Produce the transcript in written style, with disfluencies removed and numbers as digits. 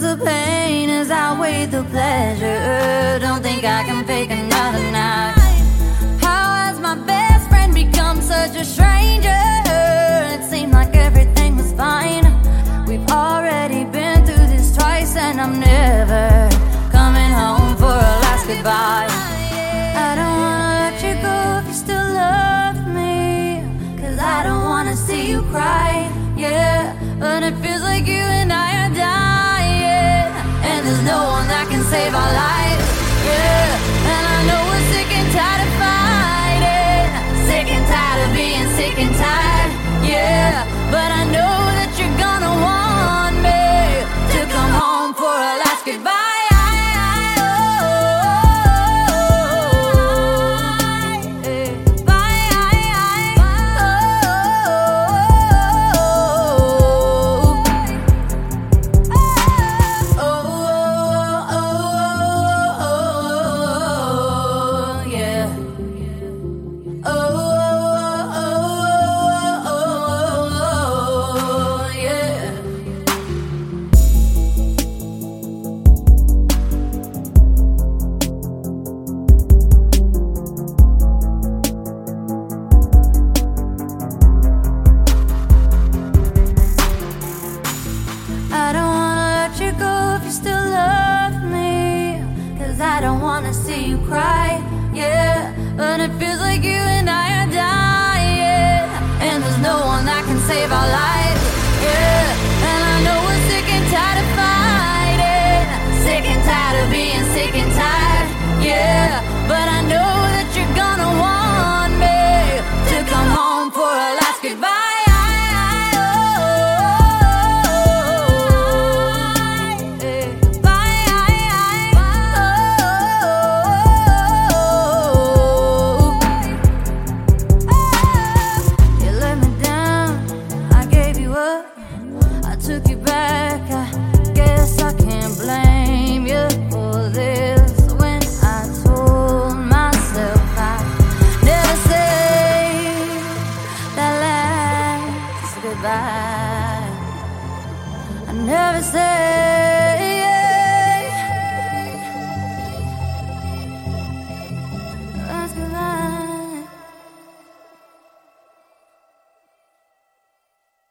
the pain has outweighed the pleasure. Don't think I can fake another night. How has my best friend become such a stranger? It seemed like everything was fine. We've already been through this twice, and I'm never coming home for a last goodbye. I don't wanna let you go if you still love me, 'cause I don't wanna see you cry, yeah. But it feels like you and I are dying, and there's no one that can save our lives, yeah. And I know we're sick and tired of fighting, sick and tired of being sick and tired, yeah. But I know that you're gonna want me to come home for a last goodbye. I don't wanna see you cry, yeah. But it feels like you and I are dying, and there's no one that can save our lives.